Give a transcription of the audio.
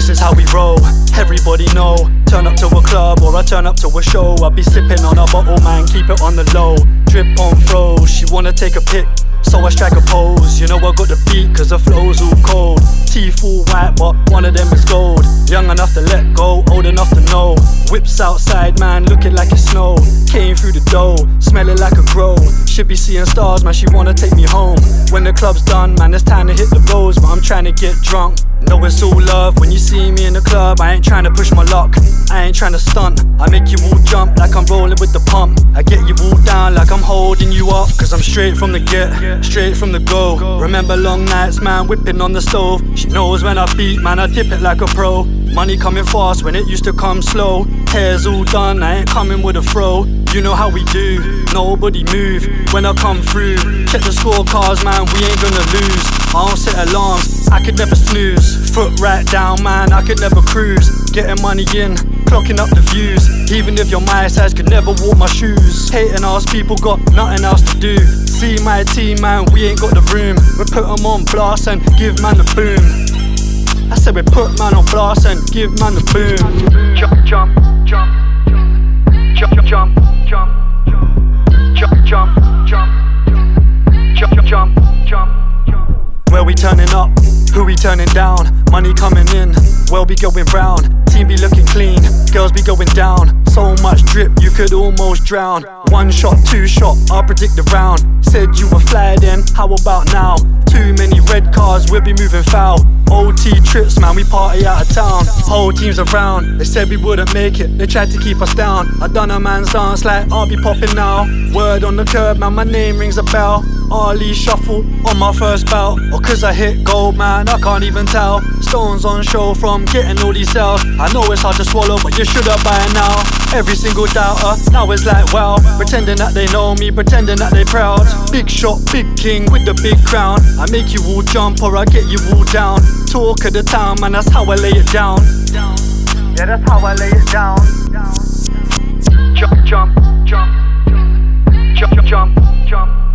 This is how we roll, everybody know. Turn up to a club or I turn up to a show, I'll be sipping on a bottle, man, keep it on the low. Drip on fro, she wanna take a pic, so I strike a pose. You know I got the beat cause the flow's all cold. Teeth all white but one of them is gold. Young enough to let go, old enough to know. Whips outside, man, looking like it's snow. Came through the dough, smelling like a grow. Should be seeing stars, man, she wanna take me home. When the club's done, man, it's time to hit the roads, but I'm trying to get drunk. Know it's all love when you see me in the club. I ain't trying to push my luck, I ain't trying to stunt. I make you all jump like I'm rolling with the pump. I get you all down like I'm holding you up, cause I'm straight from the get, straight from the go. Remember long nights, man, whipping on the stove. She knows when I beat, man, I dip it like a pro. Money coming fast when it used to come slow. Hair's all done, I ain't coming with a fro. You know how we do, nobody move when I come through. Check the scorecards, man, we ain't gonna lose. I don't set alarms, I could never snooze. Foot right down, man, I could never cruise. Getting money in, clocking up the views. Even if you're my size, could never walk my shoes. Hating ass people got nothing else to do. See my team, man, we ain't got the room. We put them on blast and give man the boom. I said we put man on blast and give man the boom. Jump, jump, jump, jump, jump, jump, jump, jump, jump, jump, jump, jump. Where we turning up, who we turning down? Money coming in, well be going round. Team be looking clean, girls be going down. So much drip you could almost drown. One shot, two shot, I'll predict the round. Said you were fly then, how about now? Too many red cars, we'll be moving foul. OT trips, man, we party out of town. Whole team's around, they said we wouldn't make it. They tried to keep us down. I done a man's dance like I'll be popping now. Word on the curb, man, my name rings a bell. Ali shuffle on my first bout. Or cause I hit gold, man, I can't even tell. Stones on show from getting all these sales. I know it's hard to swallow, but you should have by now. Every single doubter, now it's like wow. Pretending that they know me, pretending that they proud. Big shot, big king with the big crown. I make you all jump or I get you all down. Talk of the town, man, that's how I lay it down. Yeah, that's how I lay it down. Jump, jump, jump, jump, jump, jump.